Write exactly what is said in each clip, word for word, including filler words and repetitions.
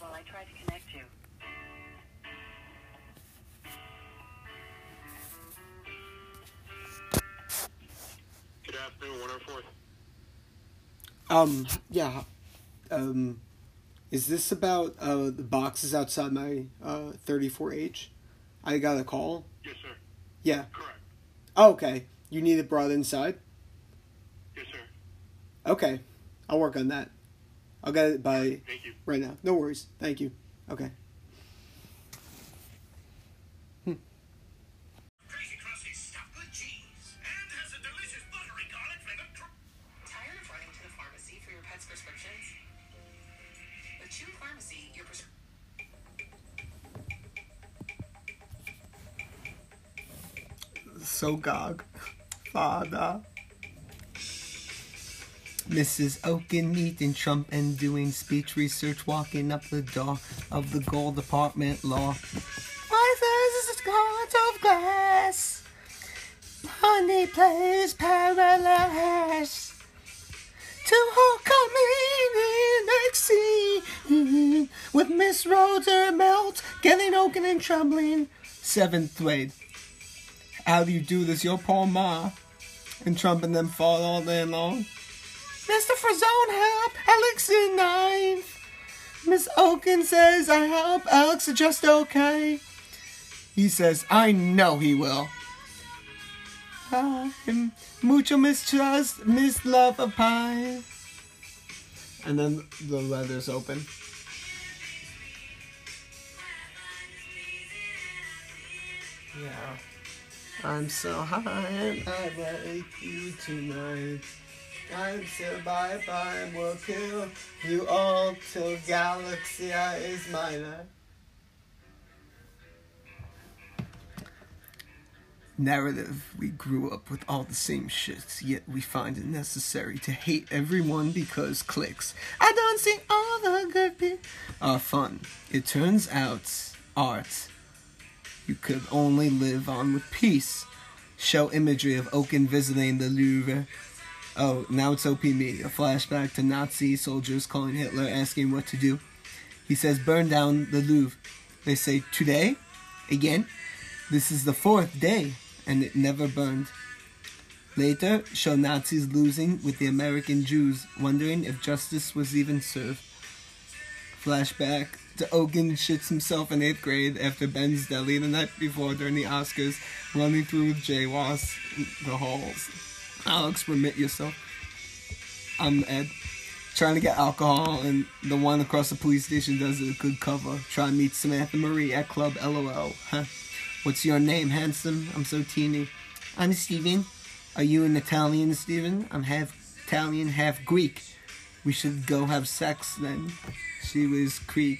while I try to connect you. Good afternoon, one oh four. Um, yeah, um, is this about, uh, the boxes outside my, uh, thirty-four H? I got a call? Yes, sir. Yeah. Correct. Oh, okay. You need it brought inside? Yes, sir. Okay. I'll work on that. I'll get it by Thank you. right now. No worries. Thank you. Okay. Hmm. Crazy Crusty stuffed with cheese and has a delicious buttery garlic flavored. Cr- Tired of running to the pharmacy for your pet's prescriptions? With Chew Pharmacy, your prescription. So gog. Father. Missus Oaken meeting Trump and doing speech research, walking up the door of the Gold Department law. Why there's a heart of glass? Honey plays paralyzed. To homecoming next scene with Miss Roser Melt, getting Oaken and trembling. Seventh grade. How do you do this? Your poor ma. And Trump and them fall all day long. Mister Frazone help, Alex in ninth. Miss Oaken says I help, Alex is just okay. He says, I know he will. I'm mucho mistrust, miss love of pie. And then the letter's open. Yeah. I'm so high and I like you tonight. I'm so bye-bye, we'll kill you all till Galaxia is mine. Narrative. We grew up with all the same shit, yet we find it necessary to hate everyone because clicks. I don't see all the good people are fun. It turns out, art, you could only live on with peace. Show imagery of Oaken visiting the Louvre. Oh, now it's O P me. A flashback to Nazi soldiers calling Hitler, asking what to do. He says, burn down the Louvre. They say, today? Again? This is the fourth day, and it never burned. Later, show Nazis losing with the American Jews, wondering if justice was even served. Flashback to Oaken shits himself in eighth grade after Ben's Deli the night before during the Oscars, running through with Jay Ross the halls. Alex, remit yourself. I'm Ed. Trying to get alcohol, and the one across the police station does a good cover. Try and meet Samantha Marie at Club LOL. Huh? What's your name, handsome? I'm so teeny. I'm Steven. Are you an Italian, Steven? I'm half Italian, half Greek. We should go have sex then. She was creep.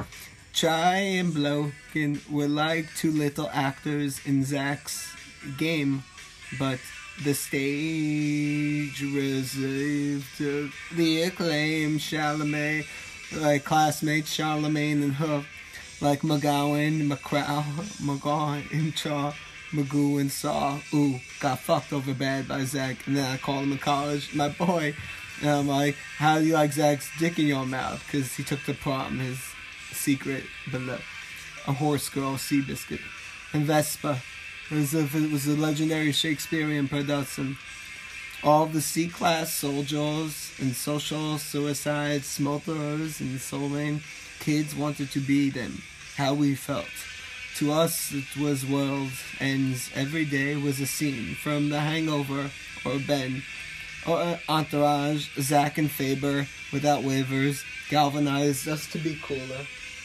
Try and Bloken were like two little actors in Zach's game, but the stage reserved to the acclaimed Chalamet, like classmates Charlemagne and her, like McGowan, McCrow, McGaw, Intra, Magoo, and Saw. Ooh, got fucked over bad by Zach, and then I called him in college, my boy. And I'm like, how do you like Zach's dick in your mouth? Because he took to prom, his secret below. A horse girl, Seabiscuit, and Vespa. As if it was a legendary Shakespearean production. All of the C-class soldiers and social suicide smokers and soul kids wanted to be them. How we felt. To us, it was world ends. Every day was a scene from The Hangover or Ben or Entourage. Zach and Faber, without waivers, galvanized us to be cooler.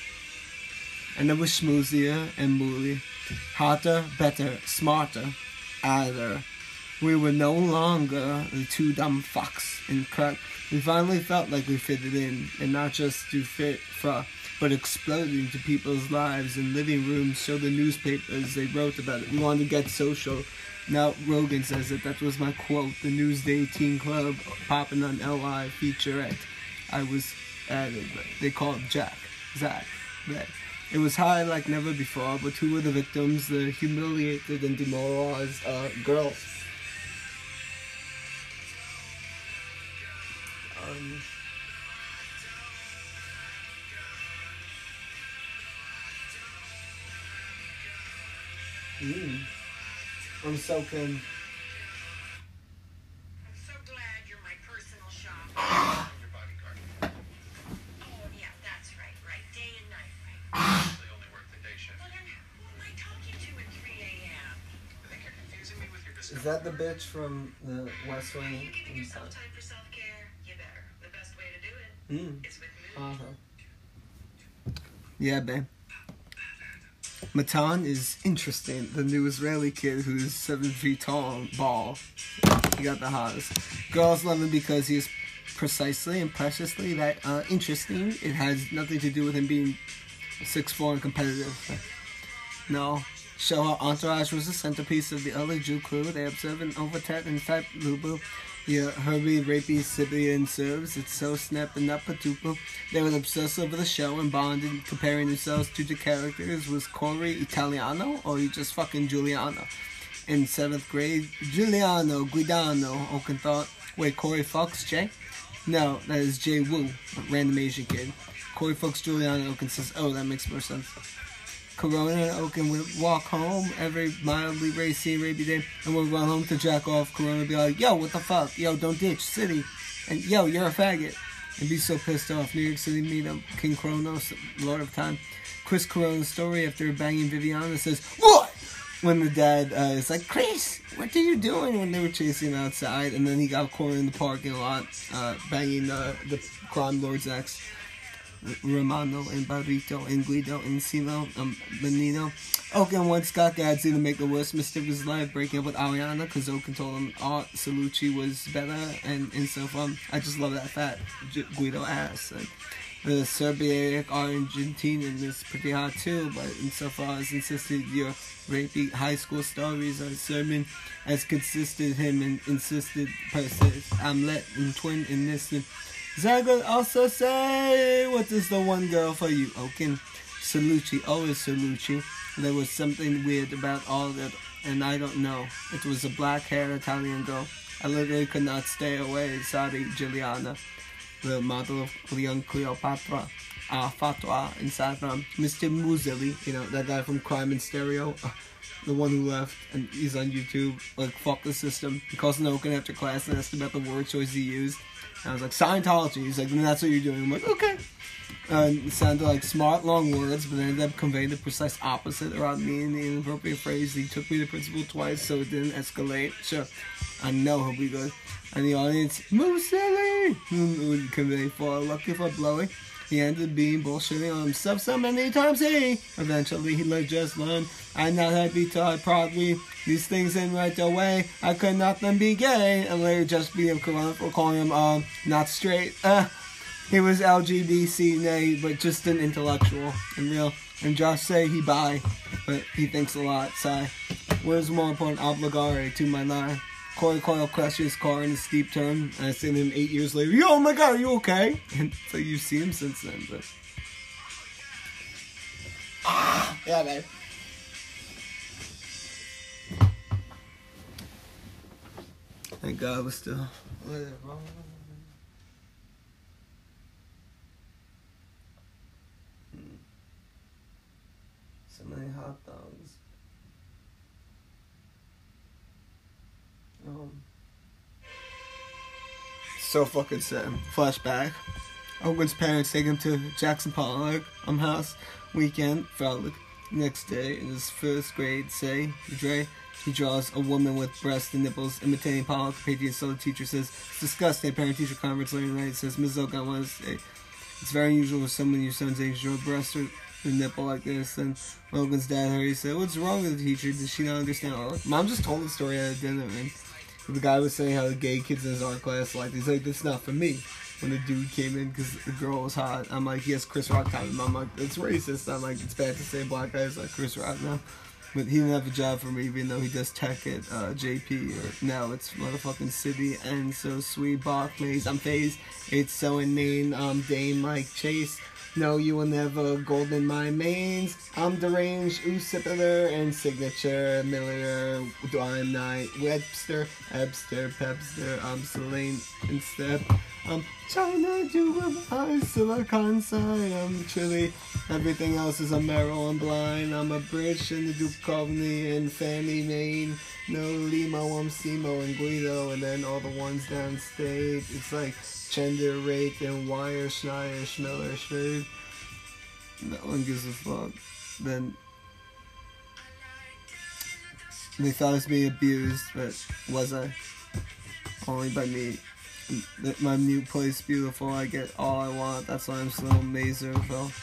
And it was schmoozier and mooley. Hotter, better, smarter, either. We were no longer the two dumb fucks in crack. We finally felt like we fitted in, and not just to fit for, but exploded into people's lives in living rooms, show the newspapers, they wrote about it. We wanted to get social. Now Rogan says that that was my quote, the Newsday Teen Club popping on L I featurette. I was added, but they called Jack, Zach, that. It was high like never before, but who were the victims? The humiliated and demoralized uh, girls. Um, Mm. I'm soaking. I'm so glad you're my personal shopper. Your bodyguard. Oh, yeah, that's right, right. Day and night, right? They only work the day shift. Well, then who am I talking to at three a.m.? I think you're confusing me with your Is that the bitch from the West Are Wing? you giving yourself time for self-care? You better. The best way to do it Mm. is with me. Uh-huh. Yeah, babe. Matan is interesting. The new Israeli kid who's seven feet tall and bald. He got the hottest. Girls love him because he is precisely and preciously that uh, interesting. It has nothing to do with him being six foot four and competitive. No. Show how Entourage was the centerpiece of the early Jew crew. They observe an overtet and type Lubu. Yeah, Herbie, Rapey, Sibian Serbs. It's so snap and not patupu. They were obsessed over the show and bonded, comparing themselves to the characters. Was Corey Italiano or you just fucking Giuliano? In seventh grade, Giuliano Guidano. Oaken thought, wait, Corey fucks Jay? No, that is Jay Wu, random Asian kid. Corey fucks Giuliano. Oaken says, oh, that makes more sense. Corona and Oaken would walk home every mildly racy Arabian day and would run home to jack off. Corona would be like, yo, what the fuck? Yo, don't ditch, city. And yo, you're a faggot. And be so pissed off. New York City meet up King Kronos, Lord of Time. Chris Corona's story after banging Viviana says, what? When the dad uh, is like, Chris, what are you doing? When they were chasing him outside. And then he got cornered in the parking lot, uh, banging uh, the crime lord's ex. Romano and Barrito and Guido and Silo um, Benito. Oaken wants Scott Gadsby to make the worst mistake of his life, breaking up with Ariana because Oaken told him Art Salucci was better and, and so fun. I just love that fat G- Guido ass. Like, the Serbian Argentinian is pretty hot too, but insofar as insisted your rapey high school stories are Serbian, as consisted him and insisted persist. Amlet and twin in this. Zagreb also say, what is the one girl for you? Oaken. Salucci, always Salucci. There was something weird about all that, and I don't know. It was a black-haired Italian girl. I literally could not stay away. Sorry, Giuliana. The model of young Cleopatra. Uh, Fatwa inside from Mister Muselli, you know, that guy from Crime and Stereo. Uh, the one who left, and he's on YouTube. Like, fuck the system. He calls an Oaken after class and asked about the word choice he used. And I was like, Scientology. He's like, then that's what you're doing. I'm like, okay. Uh, it sounded like smart, long words, but ended up conveying the precise opposite around me in the inappropriate phrase. He took me to principal twice, so it didn't escalate. Sure, I know he'll be good. And the audience, move silly, would convey for lucky for Blowy. He ended being bullshitting on himself so many times. He eventually he let just learn. I'm not happy till I proudly these things in right away. I could not then be gay, and later just be him for calling him um not straight. Uh, he was L G B T nay, but just an intellectual and real. And Josh say he bi, but he thinks a lot. Sigh. Where's more important obligare to my lie? Corey Coyle crashed his car in a steep turn, and I seen him eight years later. Yo, oh my god, are you okay? And so you see him since then, but yeah, man. Thank God we're still. So many hot dogs. Um, so fucking sad. Flashback. Owen's parents take him to Jackson Pollock um house weekend. Frolic. Next day, in his first grade, say Dre, he draws a woman with breasts and nipples, imitating Pollock. The patriot so the teacher says it's disgusting. Parent-teacher conference later tonight says Miz Oak, I want to say it's very unusual for someone your son's age draw breasts or a nipple like this. And Logan's dad Harry said, "What's wrong with the teacher? Does she not understand?" Oh, Mom just told the story at dinner, man. The guy was saying how the gay kids in his art class like he's like, "That's not for me." When the dude came in because the girl was hot, I'm like, "Yes, Chris Rock time." I'm like, "It's racist." I'm like, "It's bad to say black guys like Chris Rock now." But he didn't have a job for me, even though he does tech at uh, J P. Or now it's motherfucking City and so sweet. Bach Maze, I'm phased. It's so inane. Um, Dame like Chase. No, you will never golden my mains. I'm deranged, Usipiler, and signature, Miller, Dime Night, Webster, Ebster, Pepster, I'm Selene, and Step. I'm trying to do what I silicon side. I'm chilly. Everything else is a Merrill and blind. I'm a bridge in the Duke Coveney and Fannie Maine. No Limo, I'm Simo and Guido. And then all the ones downstate. It's like Chender, Rake, and Wire, Schneider, Schmiller, Schmid. No one gives a fuck. Then they thought I was being abused, but was I? Only by me. My new place beautiful. I get all I want. That's why I'm so Mazerville.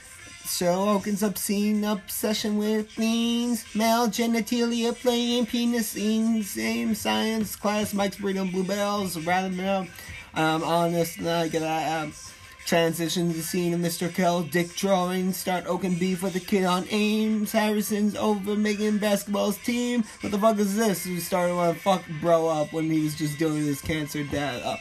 So opens obscene obsession with themes. Male genitalia playing penis scenes. Same science class. Mike's breeding bluebells. Rather male. I'm honest and I gotta have. Transition to the scene of Mister Kell, dick drawing, start oaking beef with the kid on Ames, Harrison's over making basketball's team. What the fuck is this? He started wanting to fuck bro up when he was just doing his cancer dad up.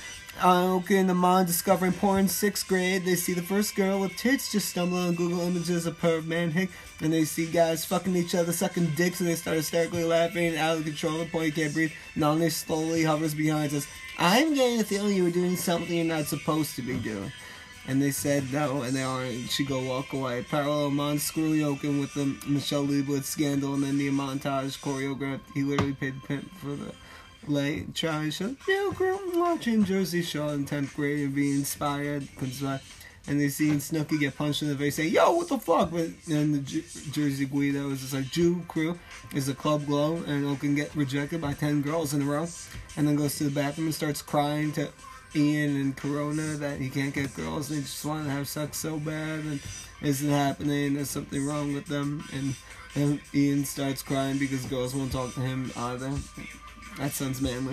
Oaken and Amon discovering porn sixth grade. They see the first girl with tits just stumble on Google images of perv man hick, and they see guys fucking each other, sucking dicks, and they start hysterically laughing and out of control. The point can't breathe. Nolly slowly hovers behind us. I'm getting the feeling you were doing something you're not supposed to be doing. And they said no, and they aren't. She go walk away. Parallel Amon screwy Oaken with the Michelle Leibowitz scandal, and then the montage choreographed. He literally paid the pimp for the late try show. Yeah, girl, watching Jersey Shore in tenth grade and being inspired. And they seen Snooki get punched in the face, saying, yo, what the fuck? But then the J- Jersey Guido is just like, Jew crew is a club glow, and Oaken get rejected by ten girls in a row, and then goes to the bathroom and starts crying to Ian and Corona that he can't get girls, and they just want to have sex so bad, and it isn't happening, there's something wrong with them, and, and Ian starts crying because girls won't talk to him either. That sounds manly.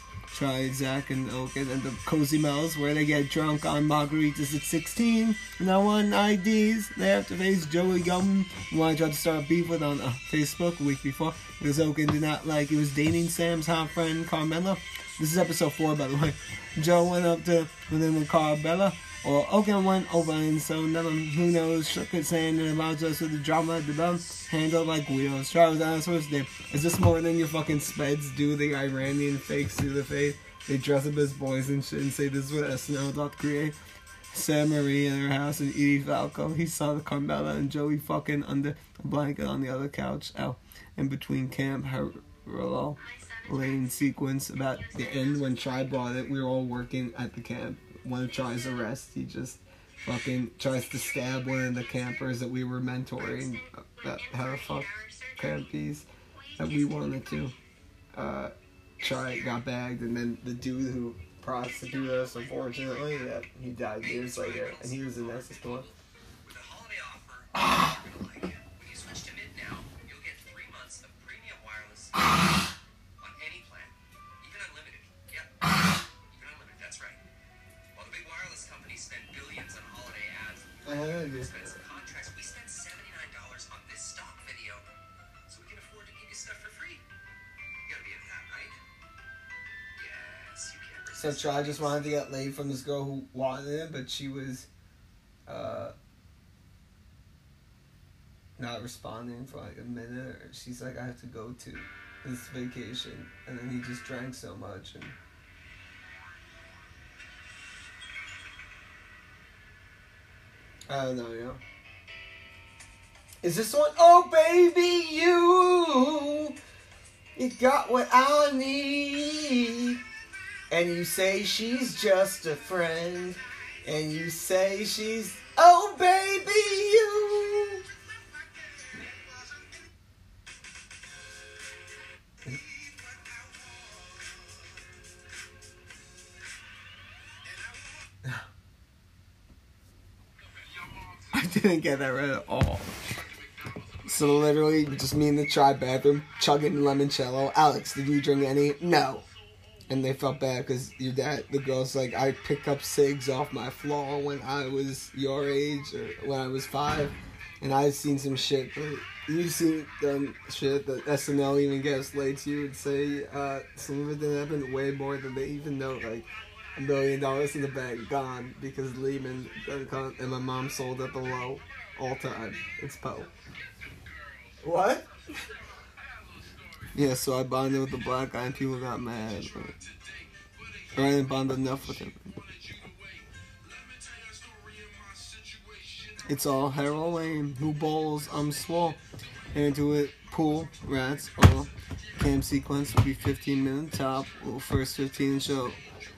Try Zach and Oaken and the Cozy Mel's where they get drunk on margaritas at sixteen. No one I Ds. They have to face Joey Gum, who I tried to start beef with on uh, Facebook a week before because Oaken did not like he was dating Sam's hot friend Carmela. This is episode four, by the way. Joe went up to with him with Carmela, or Oaken went over, and so none of them, who knows, shook his hand and allowed us with the drama at the bell, handled like wheels. Charles Answorth did. Is this more than your fucking speds do? The Iranian fakes do the fake. They dress up as boys and shit and say this is what S N L dot create. Sam Marie in her house and Edie Falco. He saw the Carmela and Joey fucking under a blanket on the other couch out in between Camp Harlow Lane sequence about the end when Try bought it. We were all working at the camp. One of Try's arrest, he just fucking tries to stab one of the campers that we were mentoring about how to fuck campies that we wanted to. Uh, Try got bagged, and then the dude who prosecuted us, unfortunately, that he died years later, and he was in that store. With a holiday offer, ah. you're gonna like it. When you switch to Mint now, you'll get three months of premium wireless on any plan, even unlimited. Yep, even unlimited. That's right. While the big wireless companies spend billions on holiday ads, I heard you. expensive contracts, we spend seventy-nine dollars on this stock video, so we can afford to give you stuff for free. You gotta be into that, right? Yes, you can't So resist. Try just wanted to get laid from this girl who wanted it, but she was uh, not responding for like a minute. Or she's like, I have to go to this vacation, and then he just drank so much. And I don't know, you know. Is this one? Oh, baby, you, you got what I need. And you say she's just a friend. And you say she's, oh, baby, you. I didn't get that right at all. So literally, just me in the Try bathroom, chugging limoncello. Alex, did you drink any? No. And they felt bad because your dad, the girl's like, I picked up cigs off my floor when I was your age or when I was five. And I've seen some shit, but you've seen them shit that S N L even gets laid to. You would say uh, some of it didn't happen way more than they even know. Like, a million dollars in the bank, gone, because Lehman and my mom sold at the low all time. It's Poe. What? Yeah, so I bonded with the black guy and people got mad. But Or I didn't bond enough with him. It's all Harold Lane, who bowls, I'm swole. Into it, pool, rats, all. Cam sequence will be fifteen minute top, well, first fifteen show.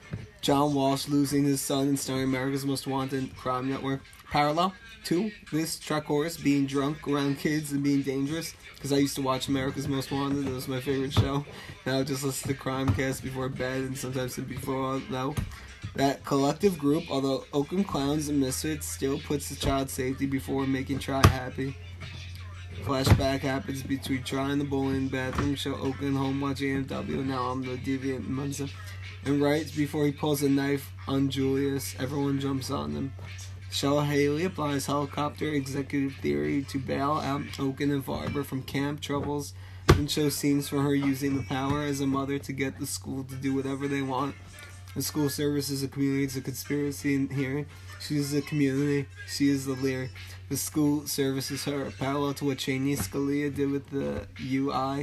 John Walsh losing his son and starring America's Most Wanted Crime Network. Parallel to this track chorus, being drunk around kids and being dangerous. Because I used to watch America's Most Wanted, it was my favorite show. Now I just listen to Crimecast before bed and sometimes before now. That collective group, although Oakland Clowns and Misfits, still puts the child safety before making Try happy. Flashback happens between Try and the bullying bathroom show Oakland home watching A M W. Now I'm the deviant Munza. And right before he pulls a knife on Julius, everyone jumps on them. Shell Haley applies helicopter executive theory to bail out Oaken and Farber from camp troubles and shows scenes from her using the power as a mother to get the school to do whatever they want. The school service is a community, it's a conspiracy in here. She is a community, she is the leader. The school service is her, parallel to what Cheney Scalia did with the U I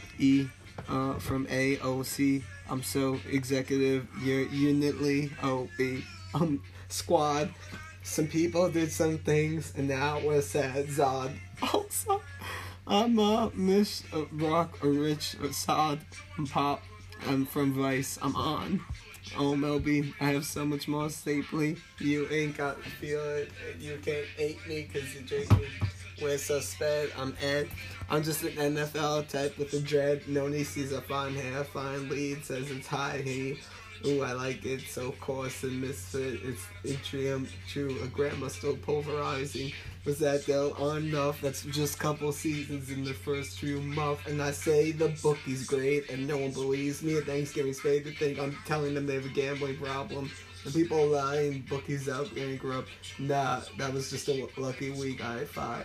E uh, from A O C. I'm so executive, you're unitly O B um, squad. Some people did some things, and now we're sad. Zod. Also, I'm uh, Miss uh, Rock or Rich or Sod. I'm Pop. I'm from Vice. I'm on. Oh, Melby, I have so much more staply. You ain't got to feel it. And you can't hate me because you drink me. We're so sped. I'm Ed. I'm just an N F L type with a dread. Noni sees a fine hair, fine lead, says it's high. Hey. Ooh, I like it, so coarse and misfit. It's Intrium, true, a grandma still pulverizing. Was that though enough? That's just couple seasons in the first true month. And I say the bookie's great, and no one believes me. At Thanksgiving's favorite thing, I'm telling them they have a gambling problem. The people lying, bookies out there and grew up. Nah, that was just a lucky week. I five.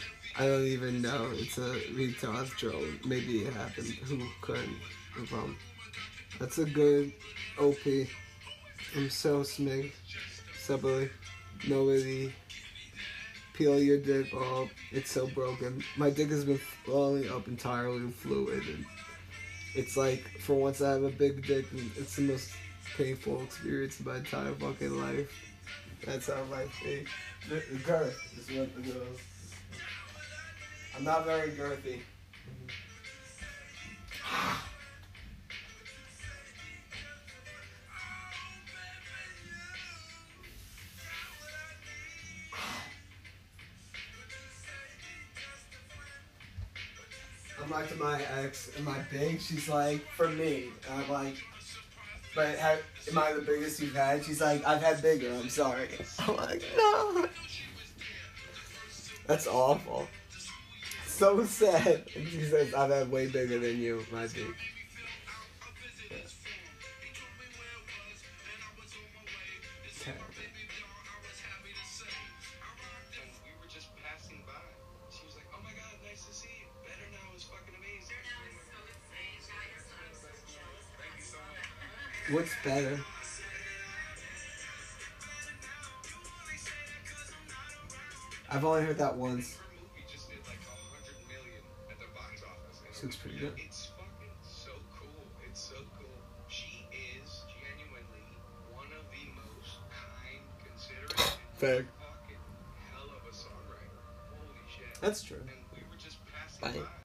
I don't even know. It's a retard troll. Maybe it happened. Who couldn't? Um, That's a good O P. I'm so smig. Subway. Nobody. Peel your dick off. It's so broken. My dick has been falling up entirely fluid. And it's like, for once I have a big dick, and it's the most painful experience of my entire fucking life. That's how life is. The girth is what the girls. I'm not very girthy. I'm like to my ex, am I big? She's like, for me. And I'm like, but have, am I the biggest you've had? She's like, I've had bigger, I'm sorry. I'm like, no. That's awful. So sad. And she says, I've had way bigger than you, my dick. Yeah. What's better? I've only heard that once. This looks pretty good. It's fucking so cool. It's so cool. She is genuinely one of the most kind, considerate, Fair. fucking hell of a songwriter. Holy shit. That's true. And we were just passing Bye. by.